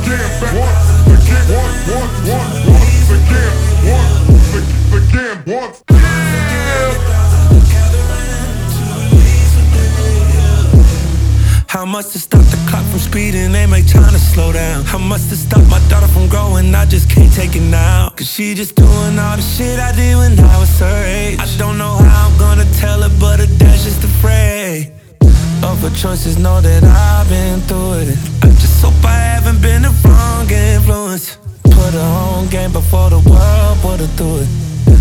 How much to stop the clock from speeding, they make time to slow down. How much to stop my daughter from growing, I just can't take it now. Cause she just doing all the shit I did when I was her age. I don't know how I'm gonna tell her, but her dad's just afraid of her choices, know that I've been through it. I just hope I haven't been the wrong influence. Put her on game before the world put her through it.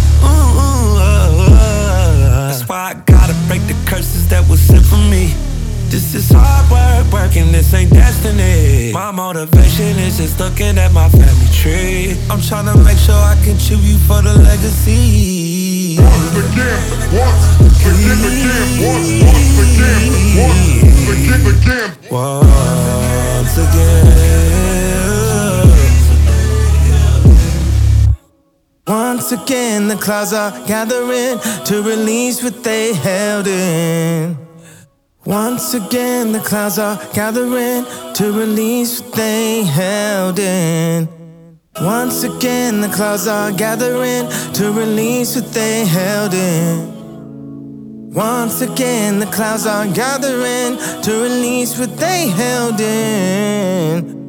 That's why I gotta break the curses that was sent for me. This is hard work, working, this ain't destiny. My motivation is just looking at my family tree. I'm tryna make sure I contribute for the legacy. Once again, once again, once again. Once again. Once again, the clouds are gathering to release what they held in. Once again, the clouds are gathering to release what they held in. Once again, the clouds are gathering to release what they held in. Once again, the clouds are gathering to release what they held in.